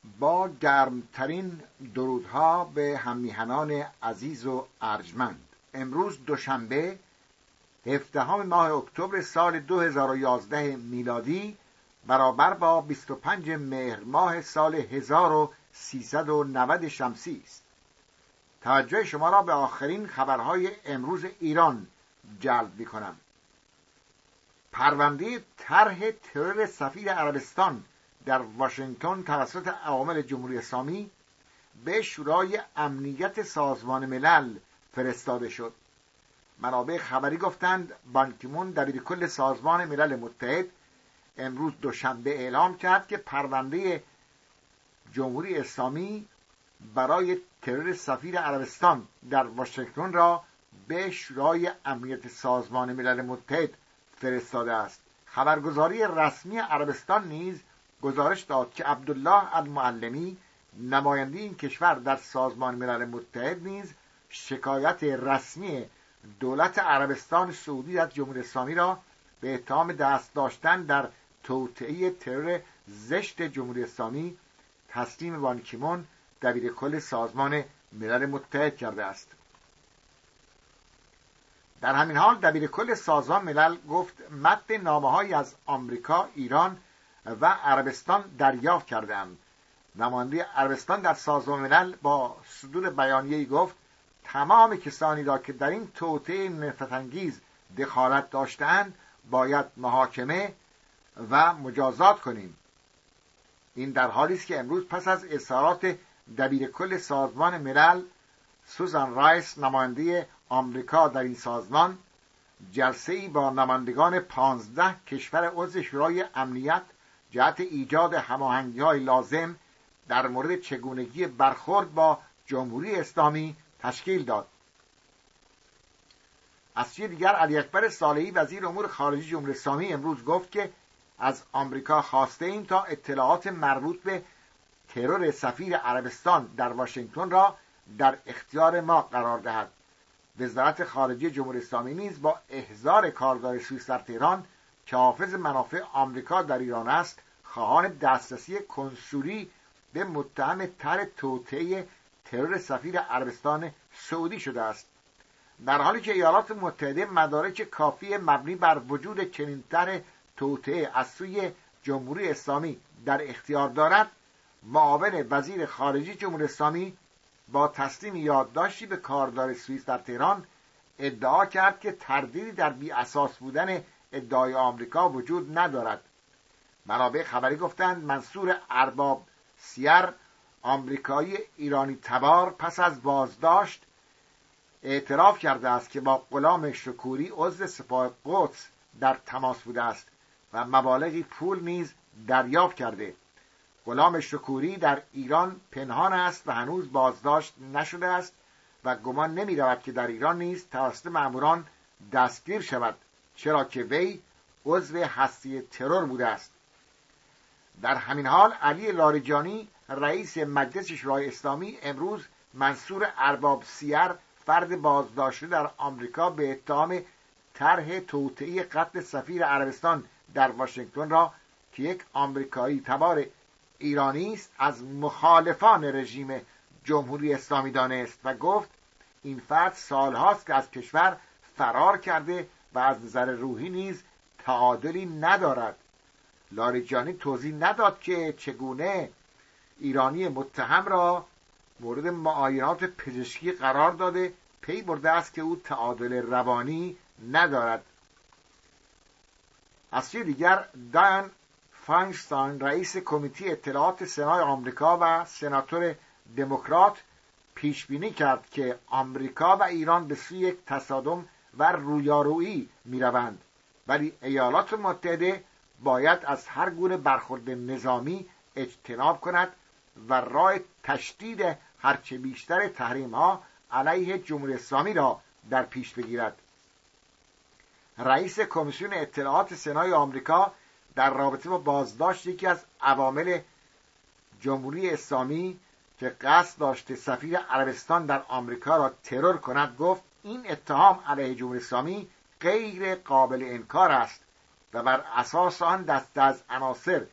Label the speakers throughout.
Speaker 1: با گرمترین درودها به هممیهنان عزیز و ارجمند. امروز دوشنبه 17 ماه اکتبر سال 2011 میلادی برابر با 25 مهر ماه سال 1390 شمسی است. توجه شما را به آخرین خبرهای امروز ایران جلب می‌کنم. پرونده طرح ترور سفیر عربستان در واشنگتن توسط عوامل جمهوری اسلامی به شورای امنیت سازمان ملل فرستاده شد. منابع خبری گفتند بان کی مون دبیرکل سازمان ملل متحد امروز دوشنبه اعلام کرد که پرونده جمهوری اسلامی برای ترور سفیر عربستان در واشنگتن را به شورای امنیت سازمان ملل متحد فرستاده است. خبرگزاری رسمی عربستان نیز گزارش داد که عبدالله المعلمی نماینده این کشور در سازمان ملل متحد نیز شکایت رسمی دولت عربستان سعودی از جمهوری اسلامی را به اتهام دست داشتن در توطئه ترور زشت جمهوری اسلامی تسلیم بان کی مون دبیرکل سازمان ملل متحد کرده است. در همین حال دبیرکل سازمان ملل گفت متن نامه‌هایی از آمریکا، ایران و عربستان دریافت کرده‌ام. نماینده عربستان در سازمان ملل با صدور بیانیه‌ای گفت تمام کسانی را که در این توطئه نفرت‌انگیز دخالت داشته‌اند باید محاکمه و مجازات کنیم. این در حالی است که امروز پس از اظهارات دبیرکل سازمان ملل سوزان رایس نماینده آمریکا در این سازمان، جلسه‌ای با نمایندگان 15 کشور عضو شورای امنیت جهت ایجاد هماهنگی‌های لازم در مورد چگونگی برخورد با جمهوری اسلامی تشکیل داد. از سوی دیگر علی اکبر صالحی وزیر امور خارجه جمهوری اسلامی امروز گفت که از آمریکا خواسته ایم تا اطلاعات مربوط به ترور سفیر عربستان در واشنگتن را در اختیار ما قرار دهد. وزارت خارجه جمهوری اسلامی نیز با احضار کارگاه سوئیس در تهران که حافظ منافع آمریکا در ایران است، خواهان دسترسی کنسولی به متهم طرح توطئه ترور سفیر عربستان سعودی شده است. در حالی که ایالات متحده مدارک کافی مبنی بر وجود چنین طرح توطئه از سوی جمهوری اسلامی در اختیار دارد، معاون وزیر خارجه جمهوری اسلامی با تسلیم یادداشتی به کاردار سوئیس در تهران ادعا کرد که تردیدی در بی اساس بودن ادعای آمریکا وجود ندارد. منابع خبری گفتند منصور ارباب سیر، آمریکایی ایرانی تبار، پس از بازداشت اعتراف کرده است که با غلام شکوری عضو سپاه قدس در تماس بوده است و مبالغی پول نیز دریافت کرده. غلام شکوری در ایران پنهان است و هنوز بازداشت نشده است و گمان نمی رود که در ایران نیز توسط ماموران دستگیر شود، چرا که وی عضو هسته ترور بوده است. در همین حال علی لاریجانی رئیس مجلس شورای اسلامی امروز منصور ارباب سیر، فرد بازداشته در آمریکا به اتهام طرح توطئه قتل سفیر عربستان در واشنگتن را که یک آمریکایی تبار ایرانی است از مخالفان رژیم جمهوری اسلامی دانست و گفت این فرد سالهاست که از کشور فرار کرده و از نظر روحی نیز تعادلی ندارد. لاریجانی توضیح نداد که چگونه ایرانی متهم را مورد معاینات پزشکی قرار داده، پی برده است که او تعادل روانی ندارد. از سوی دیگر دایان فاینستاین رئیس کمیته اطلاعات سنای آمریکا و سناتور دموکرات پیش بینی کرد که آمریکا و ایران به سوی یک تصادم و رویارویی می‌روند، ولی ایالات متحده باید از هر گونه برخورد نظامی اجتناب کند و راه تشدید هرچه بیشتر تحریم‌ها علیه جمهوری اسلامی را در پیش بگیرد. رئیس کمیسیون اطلاعات سنای آمریکا در رابطه با بازداشت یکی از عوامل جمهوری اسلامی که قصد داشته سفیر عربستان در آمریکا را ترور کند گفت این اتهام علیه جمهوری اسلامی غیر قابل انکار است و بر اساس آن دسته از عناصر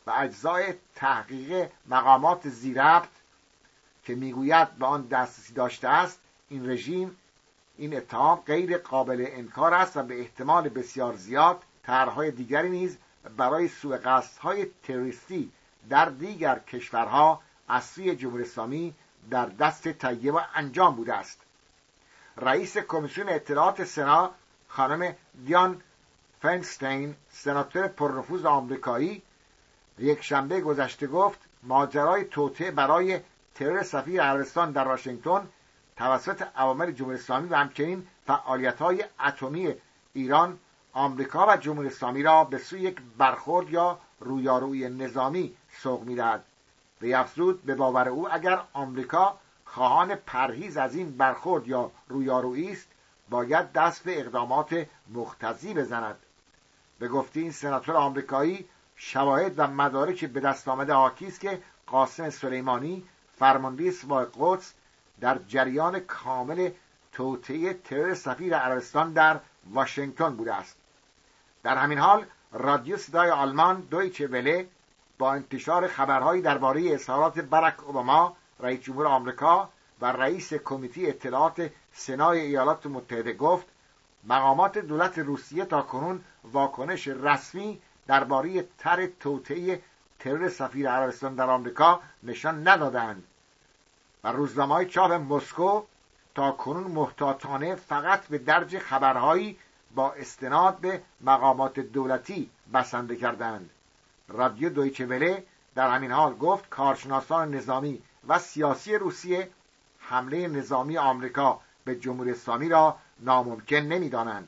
Speaker 1: و اجزای تحقیق مقامات زیربط که میگوید به آن دسترسی داشته است، این رژیم این اتهام غیر قابل انکار است و به احتمال بسیار زیاد طرح‌های دیگری نیز برای سوء قصدهای تروریستی در دیگر کشورها از سوی جمهوری اسلامی در دست تهیه و انجام بوده است. رئیس کمیسیون اطلاعات سنا خانم دیان فینستین، سناتور پرنفوذ آمریکایی، یک شنبه گذشته گفت ماجرای توطئه برای ترور سفیر عربستان در واشنگتن توسط عوامل جمهوری اسلامی و همچنین فعالیت‌های اتمی ایران، آمریکا و جمهوری اسلامی را به سوی یک برخورد یا رویارویی نظامی سوق می‌دهد. وی افزود به باور او اگر آمریکا خواهان پرهیز از این برخورد یا رویارویی است، باید دست به اقدامات مقتضی بزند. به گفته این سناتور آمریکایی، شواهد و مدارک به دست آمده حاکی است که قاسم سلیمانی، فرمانده سپاه قدس، در جریان کامل توطئه ترور سفیر عربستان در واشنگتن بوده است. در همین حال رادیو صدای آلمان دویچه وله با انتشار خبرهایی درباره اظهارات باراک اوباما رئیس جمهور آمریکا و رئیس کمیته اطلاعات سنای ایالات متحده گفت مقامات دولت روسیه تاکنون واکنش رسمی درباره طرح توطئه ترور سفیر عربستان در آمریکا نشان ندادند و روزنامه‌های چاپ مسکو تاکنون محتاطانه فقط به درج خبرهایی با استناد به مقامات دولتی بسنده کردند. رادیو دویچه وله در همین حال گفت کارشناسان نظامی و سیاسی روسیه حمله نظامی آمریکا به جمهوری اسلامی را ناممکن نمی‌دانند.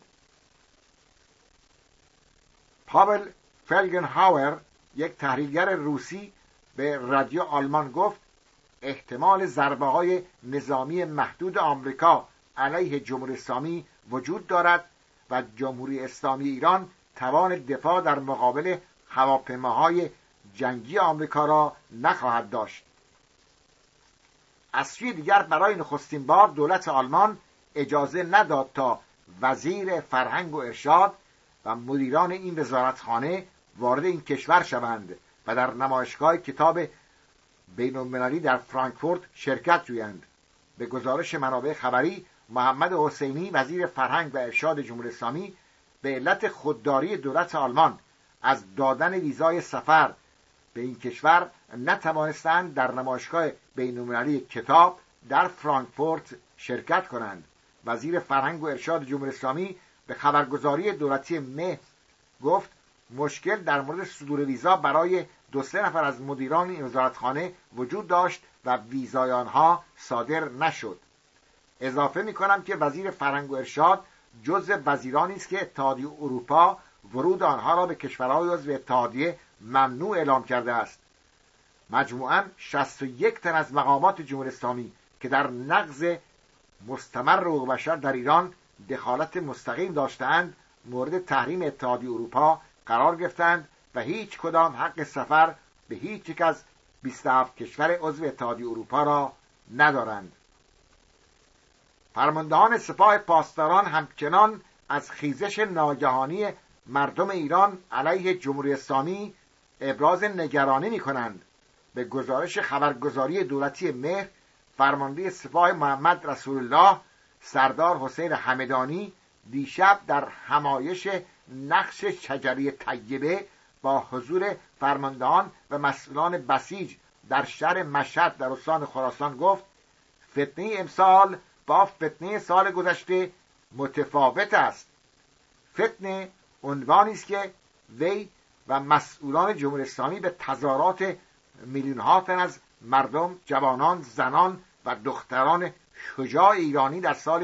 Speaker 1: پاول فلگنهاور، یک تحلیلگر روسی، به رادیو آلمان گفت احتمال ضربه‌های نظامی محدود آمریکا علیه جمهوری اسلامی وجود دارد و جمهوری اسلامی ایران توان دفاع در مقابل هواپیماهای جنگی آمریکا را نخواهد داشت. از سوی دیگر برای نخستین بار دولت آلمان اجازه نداد تا وزیر فرهنگ و ارشاد و مدیران این وزارتخانه وارد این کشور شوند و در نمایشگاه کتاب بین‌المللی در فرانکفورت شرکت جویند. به گزارش منابع خبری، محمد حسینی وزیر فرهنگ و ارشاد جمهوری اسلامی به علت خودداری دولت آلمان از دادن ویزای سفر به این کشور نتوانستند در نمایشگاه بین‌المللی کتاب در فرانکفورت شرکت کنند. وزیر فرهنگ و ارشاد جمهوری اسلامی به خبرگزاری دولتی مه گفت مشکل در مورد صدور ویزا برای 2-3 نفر از مدیران این وزارتخانه وجود داشت و ویزای آنها صادر نشد. اضافه می‌کنم که وزیر فرهنگ و ارشاد جزء وزیرانی است که اتحادیه اروپا ورود آنها را به کشورهای عضو اتحادیه ممنوع اعلام کرده است. مجموعاً 61 تن از مقامات جمهوری اسلامی که در نقض مستمر حقوق بشر در ایران دخالت مستقیم داشتند مورد تحریم اتحادیه اروپا قرار گرفتند و هیچ کدام حق سفر به هیچ یک از 27 کشور عضو اتحادیه اروپا را ندارند. فرماندهان سپاه پاسداران همچنان از خیزش ناگهانی مردم ایران علیه جمهوری اسلامی ابراز نگرانی می‌کنند. به گزارش خبرگزاری دولتی مهر، فرمانده سپاه محمد رسول الله سردار حسین همدانی دیشب در همایش نقش شجره طیبه با حضور فرماندهان و مسئولان بسیج در شهر مشهد در استان خراسان گفت فتنه امسال با فتنه سال گذشته متفاوت است. فتنه عنوانی است که وی و مسئولان جمهوری اسلامی به تظاهرات میلیون‌ها تن از مردم، جوانان، زنان و دختران شجاع ایرانی در سال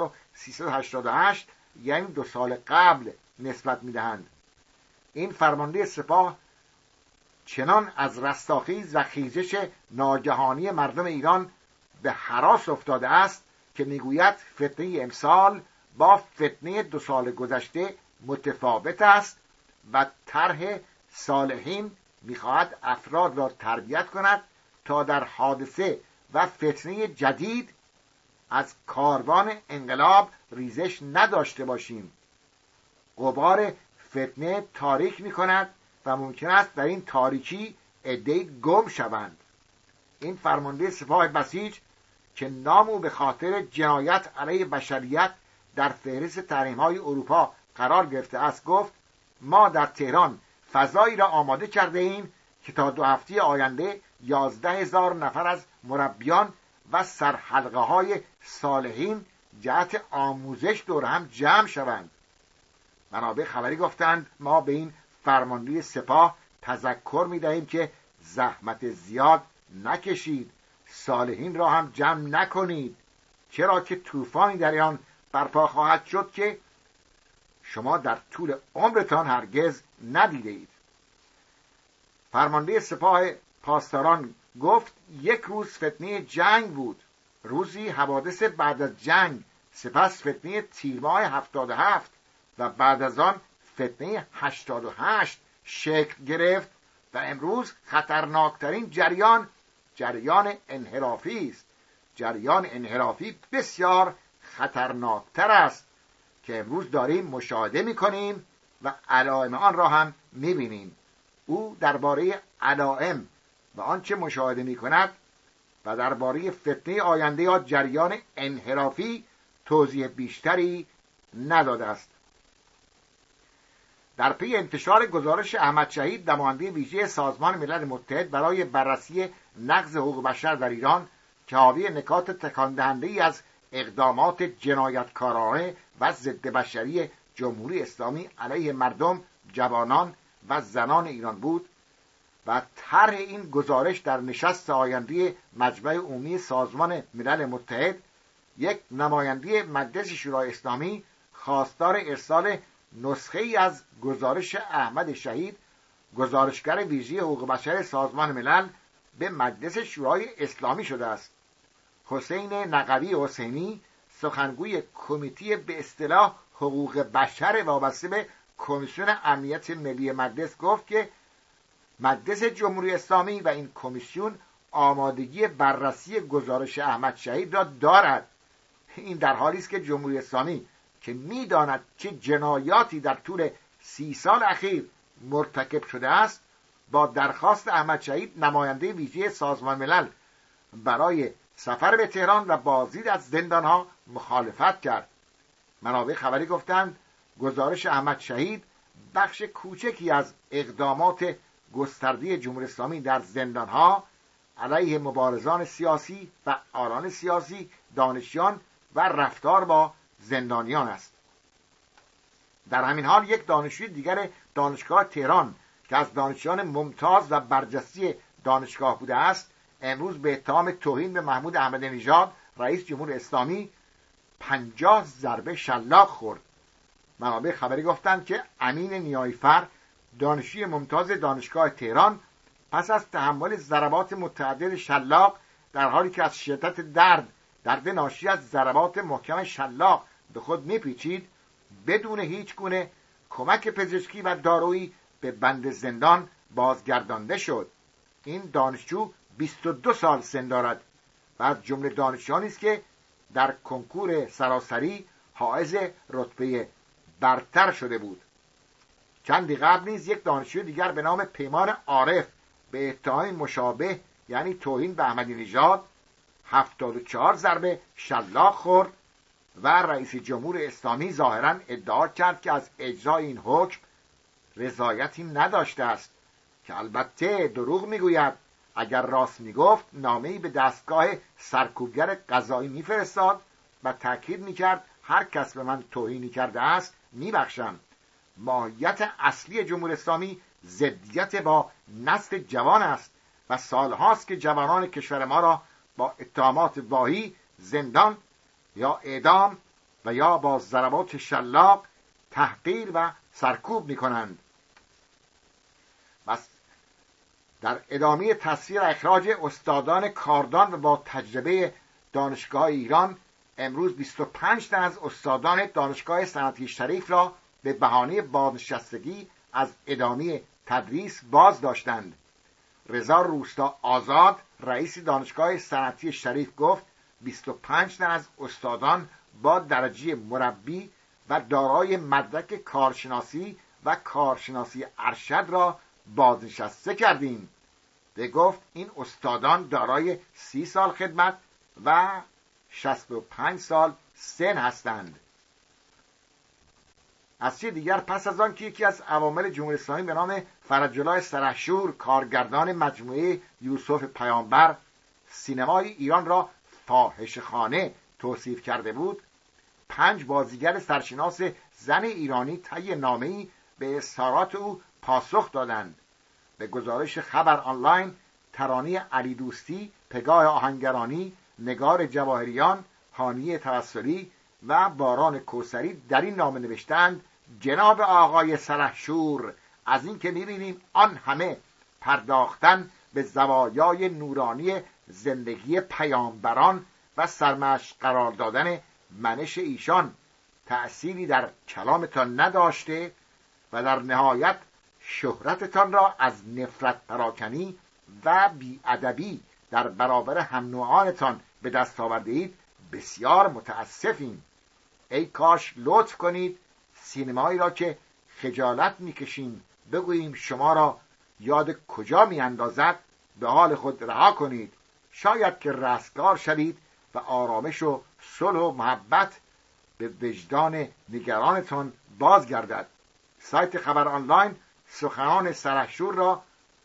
Speaker 1: 1388 یعنی 2 سال قبل نسبت می‌دهند. این فرمانده سپاه چنان از رستاخیز و خیزش ناگهانی مردم ایران به هراس افتاده است که میگوید فتنه امسال با فتنه 2 سال گذشته متفاوت است و طرح صالحین میخواهد افراد را تربیت کند تا در حادثه و فتنه جدید از کاروان انقلاب ریزش نداشته باشیم. غبار فتنه تاریک میکند و ممکن است در این تاریکی عده‌ای گم شوند. این فرمانده سپاه بسیج که نام او به خاطر جنایت علیه بشریت در فهرست تحریم‌های اروپا قرار گرفته است گفت ما در تهران فضایی را آماده کرده ایم که تا 2 هفته آینده 11,000 نفر از مربیان و سرحلقه‌های صالحین جهت آموزش دور هم جمع شوند. منابع خبری گفتند ما به این فرمانده سپاه تذکر می‌دهیم که زحمت زیاد نکشید، صالحین را هم جمع نکنید، چرا که طوفانی در آن برپا خواهد شد که شما در طول عمرتان هرگز ندیده اید. فرمانده سپاه پاسداران گفت یک روز فتنه جنگ بود، روزی حوادث بعد از جنگ، سپس فتنه تیر ماه 77 و بعد از آن فتنه 88 شکل گرفت و امروز خطرناکترین جریان انحرافی است. جریان انحرافی بسیار خطرناکتر است که امروز داریم مشاهده می‌کنیم و علائم آن را هم می‌بینیم. او درباره علائم و آنچه مشاهده می‌کند و درباره فتنه آینده یا جریان انحرافی توضیح بیشتری نداده است. در پی انتشار گزارش احمد شهید نماینده ویژه سازمان ملل متحد برای بررسی نقض حقوق بشر در ایران که حاوی نکات تکان دهنده‌ای از اقدامات جنایتکارانه و ضد بشری جمهوری اسلامی علیه مردم، جوانان و زنان ایران بود و طرح این گزارش در نشست آینده مجمع عمومی سازمان ملل متحد، یک نماینده مجلس شورای اسلامی خواستار ارسال نسخه ای از گزارش احمد شهید گزارشگر ویژه حقوق بشر سازمان ملل به مجلس شورای اسلامی شده است. حسین نقوی حسینی سخنگوی کمیته به اصطلاح حقوق بشر وابسته به کمیسیون امنیت ملی مجلس گفت که مجلس جمهوری اسلامی و این کمیسیون آمادگی بررسی گزارش احمد شهید را دارد. این در حالی است که جمهوری اسلامی که می‌داند چه جنایاتی در طول 30 سال اخیر مرتکب شده است، با درخواست احمد شهید نماینده ویژه سازمان ملل برای سفر به تهران و بازدید از زندانها مخالفت کرد. منابع خبری گفتند گزارش احمد شهید بخش کوچکی از اقدامات گسترده جمهوری اسلامی در زندانها علیه مبارزان سیاسی، فعالان سیاسی، دانشیان و رفتار با زندانیان است. در همین حال یک دانشجوی دیگر دانشگاه تهران که از دانشجویان ممتاز و برجسته دانشگاه بوده است، امروز به اتهام توهین به محمود احمدی نژاد رئیس جمهور اسلامی 50 ضربه شلاق خورد. منابع خبری گفتند که امین نیایفر دانشجوی ممتاز دانشگاه تهران پس از تحمل ضربات متعدد شلاق در حالی که از شدت درد ناشی از ضربات محکم شلاق به خود میپیچید، بدون هیچ گونه کمک پزشکی و دارویی به بند زندان بازگردانده شد. این دانشجو 22 سال سن دارد و از جمله دانشجویانی است که در کنکور سراسری حائز رتبه برتر شده بود. چندی قبل نیز یک دانشجوی دیگر به نام پیمان عارف به اتهام مشابه یعنی توهین به احمدی نژاد 74 ضربه شلاق خورد و رئیس جمهور اسلامی ظاهراً ادعا کرد که از اجرای این حکم رضایتی نداشته است، که البته دروغ میگوید. اگر راست میگفت نامه‌ای به دستگاه سرکوبگر قضایی میفرستاد و تاکید میکرد هر کس به من توهینی کرده است میبخشم. ماهیت اصلی جمهوری اسلامی ضدیت با نسل جوان است و سالهاست که جوانان کشور ما را با اتهامات واهی زندان یا اعدام و یا با ضربات شلاق تحقیر و سرکوب میکنند. بس در ادامه تصفیه و اخراج استادان کاردان و با تجربه دانشگاه ایران، امروز 25 تن از استادان دانشگاه صنعتی شریف را به بهانه بازنشستگی از ادامه تدریس باز داشتند. رضا روستا آزاد رئیس دانشگاه صنعتی شریف گفت 25 تن از استادان با درجه مربی و دارای مدرک کارشناسی و کارشناسی ارشد را بازنشسته کردیم. به گفت این استادان دارای 30 سال خدمت و 65 سال سن هستند. از چه دیگر پس از آن که یکی از عوامل جمهوری اسلامی به نام فرج‌الله سرحشور، کارگردان مجموعه یوسف پیامبر، سینمای ایران را فاحشه‌خانه توصیف کرده بود، 5 بازیگر سرشناس زن ایرانی طی نامه‌ای به اظهارات او پاسخ دادند. به گزارش خبر آنلاین، ترانه علی دوستی، پگاه آهنگرانی، نگار جواهریان، هانیه توسلی و باران کوثری در این نامه نوشتند: جناب آقای سرحشور، از این که می‌بینیم آن همه پرداختن به زوایای نورانی زندگی پیامبران و سرمشق قرار دادن منش ایشان تأثیری در کلامتان نداشته و در نهایت شهرتتان را از نفرت پراکنی و بی‌ادبی در برابر هم نوعانتان به دست آورده اید، بسیار متاسفیم. ای کاش لطف کنید سینمایی را که خجالت میکشیم بگوییم شما را یاد کجا میاندازد به حال خود رها کنید. شاید که رستگار شوید و آرامش و صلح و محبت به وجدان نگرانتان بازگردد. سایت خبر آنلاین سخنان سرحشور را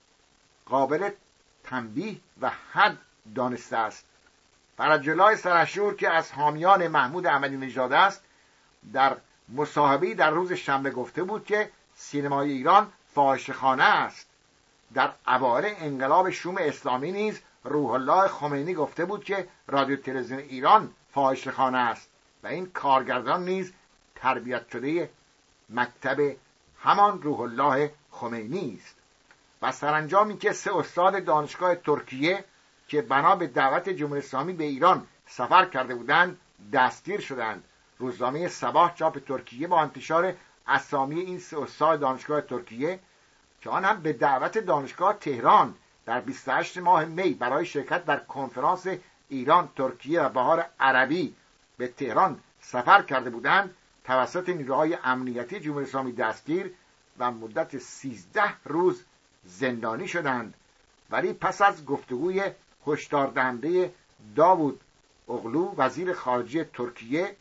Speaker 1: قابل تنبیه و حد دانسته است. فرج‌الله سرحشور که از حامیان محمود احمدی نژاد است، در مصاحبه‌ای در روز شنبه گفته بود که سینمای ایران فاحشه‌خانه است. در اوایل انقلاب شوم اسلامی نیز روح الله خمینی گفته بود که رادیو تلویزیون ایران فاحشه‌خانه است و این کارگردان نیز تربیت شده مکتب همان روح الله خمینی است. و سرانجام که 3 استاد دانشگاه ترکیه که بنا به دعوت جمهوری اسلامی به ایران سفر کرده بودند دستگیر شدند. روزنامه صباح چاپ ترکیه با انتشار اسامی این 3 استاد دانشگاه ترکیه که آن هم به دعوت دانشگاه تهران در 28 ماه می برای شرکت در کنفرانس ایران، ترکیه و بهار عربی به تهران سفر کرده بودند، توسط نیروهای امنیتی جمهوری اسلامی دستگیر و مدت 13 روز زندانی شدند. ولی پس از گفتگوی هشداردهنده داوود اغلو وزیر خارجه ترکیه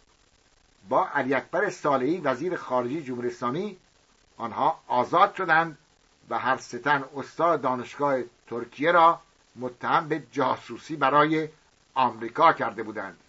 Speaker 1: با علی اکبر صالحی وزیر خارجه جمهوری اسلامی، آنها آزاد شدند و هر 3 تن استاد دانشگاه ترکیه را متهم به جاسوسی برای آمریکا کرده بودند.